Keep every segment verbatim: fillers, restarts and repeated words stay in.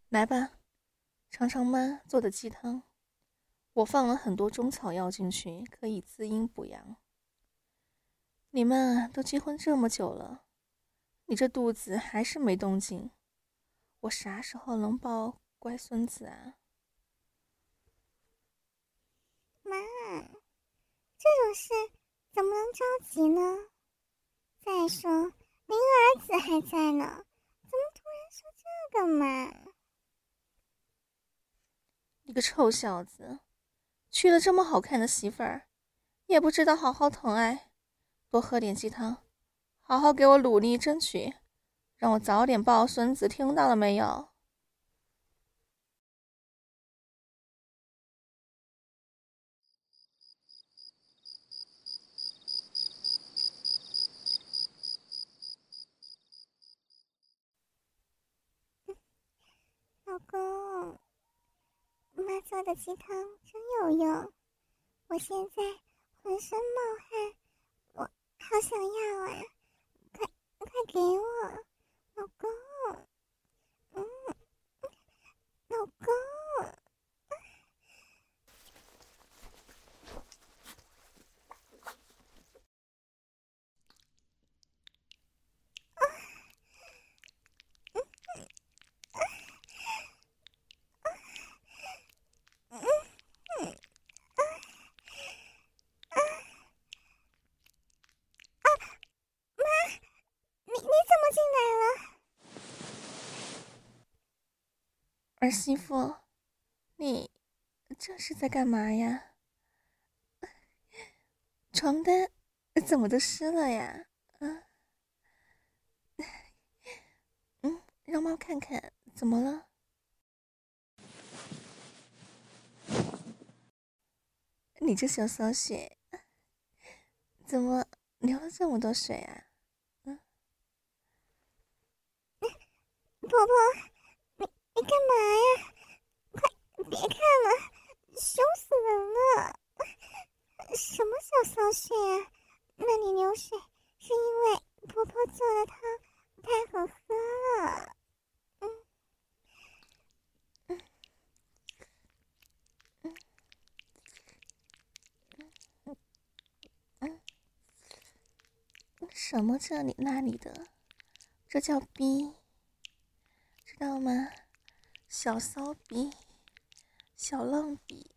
来吧，尝尝妈做的鸡汤。我放了很多中草药进去，可以滋阴补阳。你们啊，都结婚这么久了，你这肚子还是没动静，我啥时候能抱乖孙子啊？ 妈，这种事怎么能着急呢？再说，您儿子还在呢，怎么突然说这个嘛？ 你个臭小子，娶了这么好看的媳妇儿，也不知道好好疼爱，多喝点鸡汤，好好给我努力争取，让我早点抱孙子，听到了没有？ 老公，妈做的鸡汤真有用，我现在浑身冒汗，我好想要啊！快快给我，老公，嗯，老公。你你怎么进来了？ 儿媳妇，你这是在干嘛呀？床单怎么都湿了呀？啊，嗯，让妈看看，怎么了？你这小骚血，怎么流了这么多水啊？嗯， 婆婆，你你干嘛呀？快别看了，凶死人了！什么小骚血啊？那你流水是因为婆婆做的汤太好喝了。嗯嗯，什么这里那里的，这叫逼，知道吗？小骚逼，小浪逼，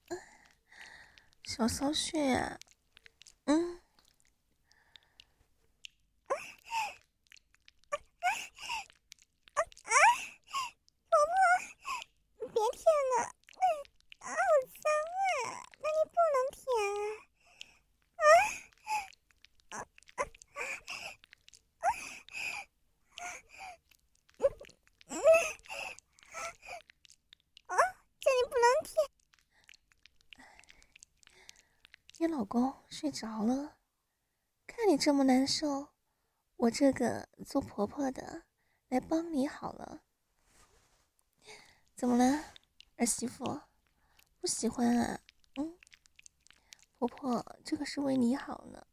小骚血啊！嗯， 别舔了，啊，好脏啊！那你不能舔啊！啊嗯啊，这里不能舔。 你老公睡着了，看你这么难受，我这个做婆婆的来帮你好了。怎么了，儿媳妇？不喜欢啊？嗯，婆婆这个是为你好呢。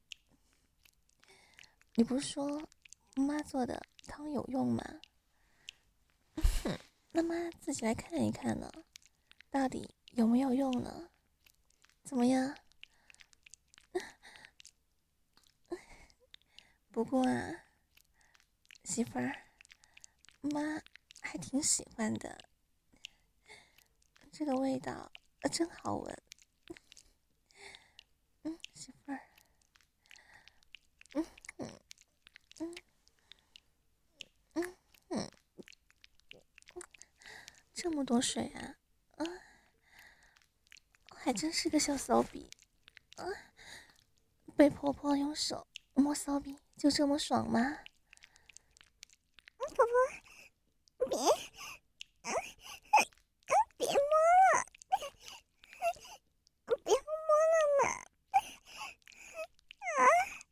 你不是说妈做的汤有用吗？哼，那妈自己来看一看呢，到底有没有用呢？怎么样？不过啊，媳妇儿，妈还挺喜欢的，这个味道呃真好闻。嗯，媳妇儿，嗯嗯嗯嗯嗯，这么多水啊！啊，还真是个小骚逼啊！被婆婆用手摸骚逼，就这么爽吗？ 婆婆，别啊，别摸了，不要摸了嘛！啊，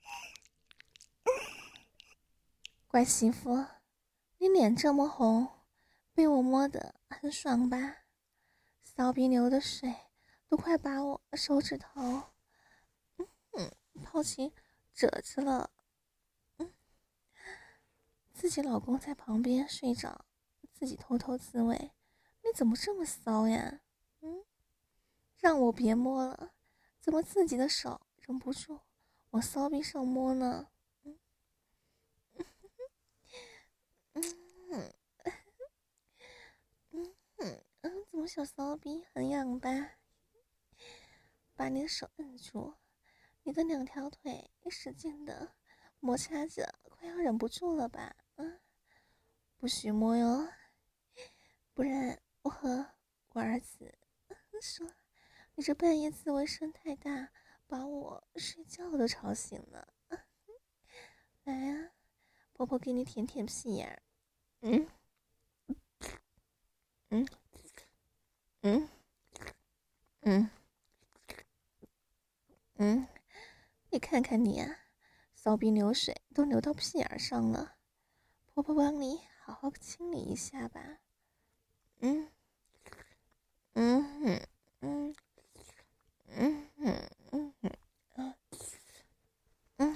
乖媳妇，你脸这么红，被我摸得很爽吧？骚逼流的水都快把我手指头，嗯，泡起褶子了。嗯，自己老公在旁边睡着，自己偷偷自慰， 你怎么这么骚呀？嗯，让我别摸了，怎么自己的手忍不住往骚逼上摸呢？嗯嗯嗯嗯嗯嗯，怎么小骚逼很痒吧？把你的手摁住，你的两条腿使劲的摩擦着，快要忍不住了吧？嗯，不许摸哟，不然我和我儿子说你这半夜自慰声太大，把我睡觉都吵醒了。来啊，婆婆给你舔舔屁眼儿。嗯嗯嗯嗯嗯，你看看你啊，骚逼流水都流到屁眼上了，婆婆帮你好好清理一下吧。嗯嗯嗯嗯嗯嗯嗯嗯嗯，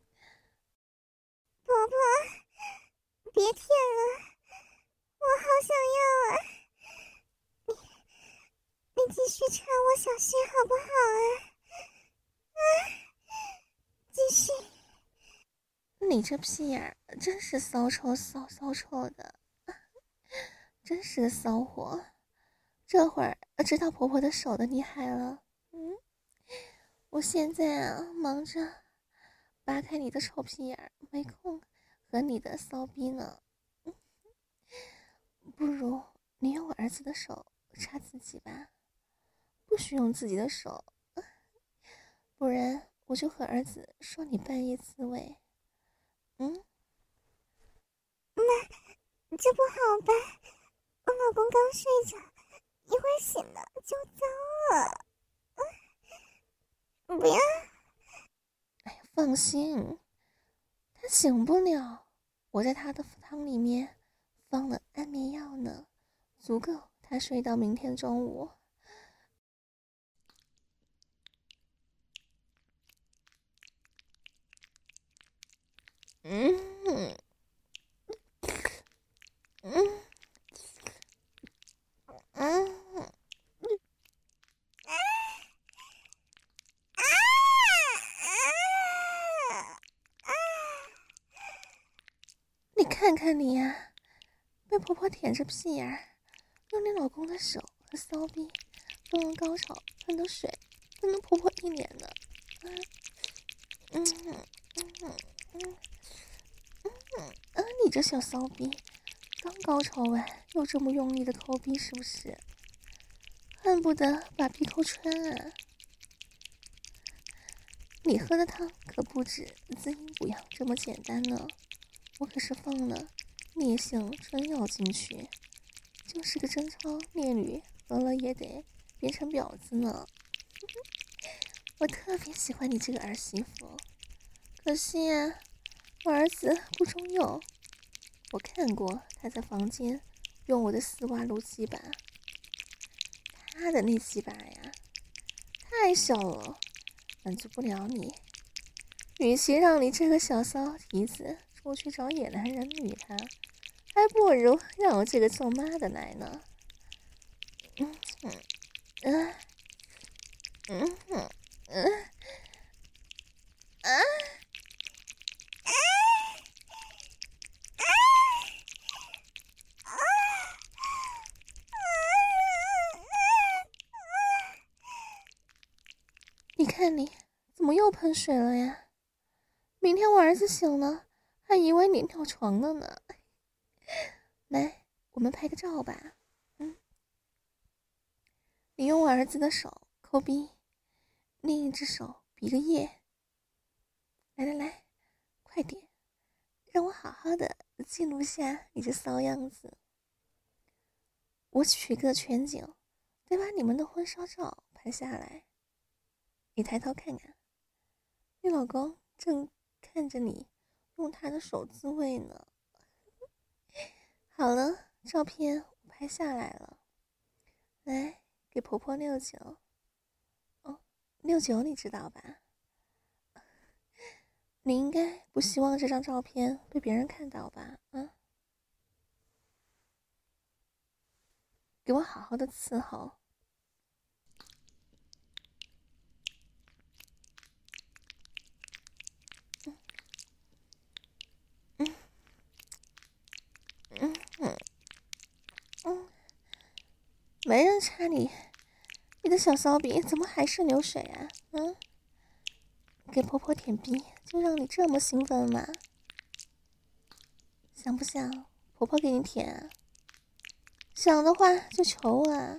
婆婆，别舔了，我好想要啊！你你继续插我小穴好不好啊？啊，继续。 你这屁眼儿真是骚臭骚骚臭的，真是个骚货。这会儿知道婆婆的手的厉害了。嗯，我现在啊忙着扒开你的臭屁眼儿，没空和你的骚逼呢。嗯，不如你用我儿子的手插自己吧，不许用自己的手，不然我就和儿子说你半夜自慰。嗯， 那这不好吧？我老公刚睡着，一会儿醒了就糟了。不要！ 哎呀，放心，他醒不了，我在他的腹汤里面放了安眠药呢，足够他睡到明天中午。嗯嗯嗯嗯， 啊啊啊！ 你看看你呀、被婆婆舔着屁眼儿，用你老公的手和骚逼动了高潮，喷的水喷了婆婆一脸呢。嗯嗯嗯嗯嗯嗯啊！你这小骚逼，刚高潮完又这么用力的抠逼，是不是？恨不得把逼抠穿啊！你喝的汤可不止滋阴补阳这么简单呢，我可是放了烈性春药进去，就是个贞操烈女，喝了也得变成婊子呢。我特别喜欢你这个儿媳妇，可惜呀、我儿子不中用。我看过他在房间用我的丝袜撸鸡巴，他的那鸡巴呀太小了，满足不了你。与其让你这个小骚蹄子出去找野男人女他，还不如让我这个做妈的来呢。嗯嗯嗯嗯嗯嗯啊！你看你怎么又喷水了呀？明天我儿子醒了，还以为你尿床了呢。来，我们拍个照吧。嗯，你用我儿子的手抠逼，另一只手比个耶。来来来，快点，让我好好的记录下你这骚样子。我取个全景，再把你们的婚纱照拍下来。你抬头看看，你老公正看着你用他的手自慰呢。好了，照片我拍下来了，来给婆婆六九。哦，六九你知道吧？你应该不希望这张照片被别人看到吧？啊，给给我好好的伺候。嗯嗯嗯嗯，没人插你，你的小骚逼怎么还是流水啊？嗯，给婆婆舔逼就让你这么兴奋吗？想不想婆婆给你舔啊？想的话就求我啊！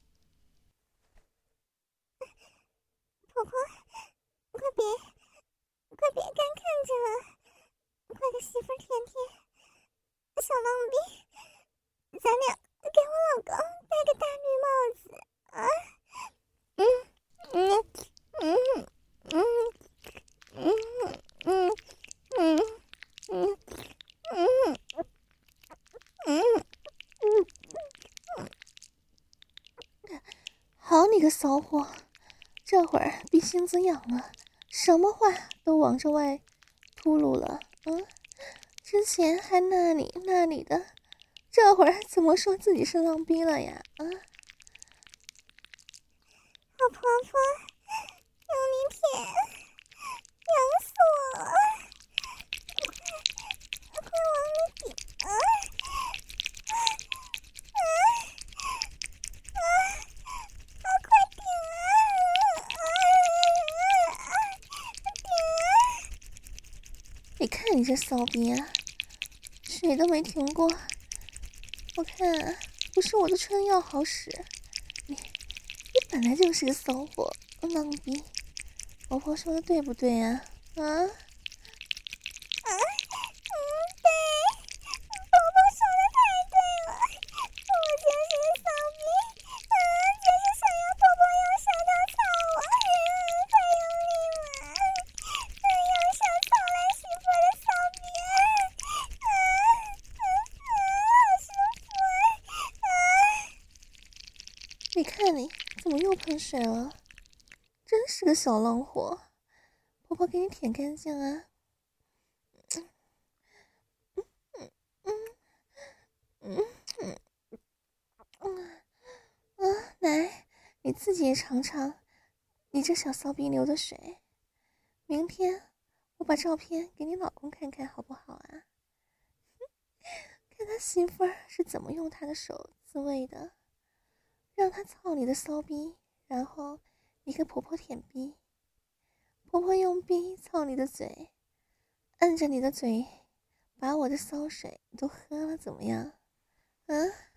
婆婆，快别，快别干看着了，快给媳妇儿舔舔。小浪逼，咱俩给我老公戴个大绿帽子啊！嗯嗯嗯嗯嗯嗯嗯嗯嗯嗯嗯， 好你个骚货，这会儿逼心子痒了，什么话都往这外秃噜了。嗯，之前还那里那里的，这会儿怎么说自己是浪逼了呀？啊！ 好婆婆，用力舔，痒死我了！快往里顶啊！啊啊啊！快顶啊！啊啊！顶啊！ 你看你这骚逼啊，水都没停过。我看啊，不是我的春药好使，你你本来就是个骚货，浪逼。婆婆说的对不对啊？啊？ 啊，嗯，对，婆婆说的太对了，我就是个骚逼，啊，就是想要婆婆用舌头操我，太用力了，啊，用手操来媳妇的骚逼，啊啊啊啊，好舒服啊！ 你看你怎么又喷水了？真是个小浪货，婆婆给你舔干净啊！嗯嗯嗯嗯嗯嗯，来，你自己也尝尝，你这小骚逼流的水。明天我把照片给你老公看看好不好啊？看他媳妇儿是怎么用他的手自慰的，让他操你的骚逼，然后你给婆婆舔逼，婆婆用逼操你的嘴，按着你的嘴，把我的骚水都喝了，怎么样？啊？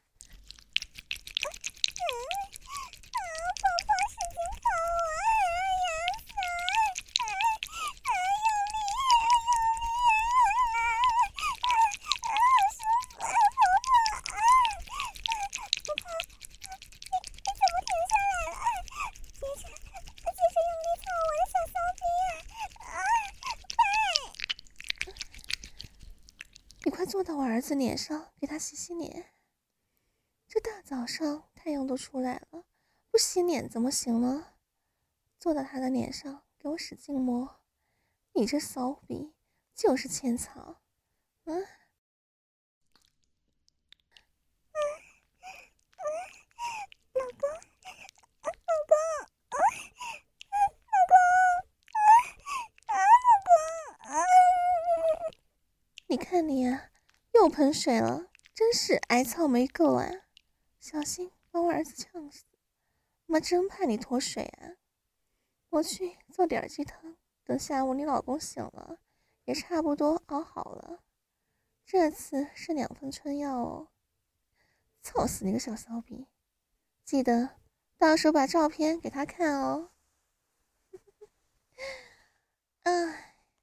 婆婆使劲操我，痒死了！啊，用力，用力，啊，好舒服啊，婆婆！啊，婆婆，你你怎么停下来了？接着，接着用力操我的小骚逼啊！啊，快！ 你快坐到我儿子脸上，给他洗洗脸。这大早上太阳都出来了，不洗脸怎么行呢？坐到他的脸上，给我使劲摸。你这骚逼就是欠操，嗯。 老公，啊，老公，啊，啊，老公，啊，啊，老公，啊！ 你看你呀、啊，又喷水了，真是挨操没够啊！小心把我儿子呛死！妈真怕你脱水啊！我去做点鸡汤，等下午你老公醒了，也差不多熬好了。这次是两份春药哦。操死你个小骚逼！记得到时候把照片给他看哦。啊。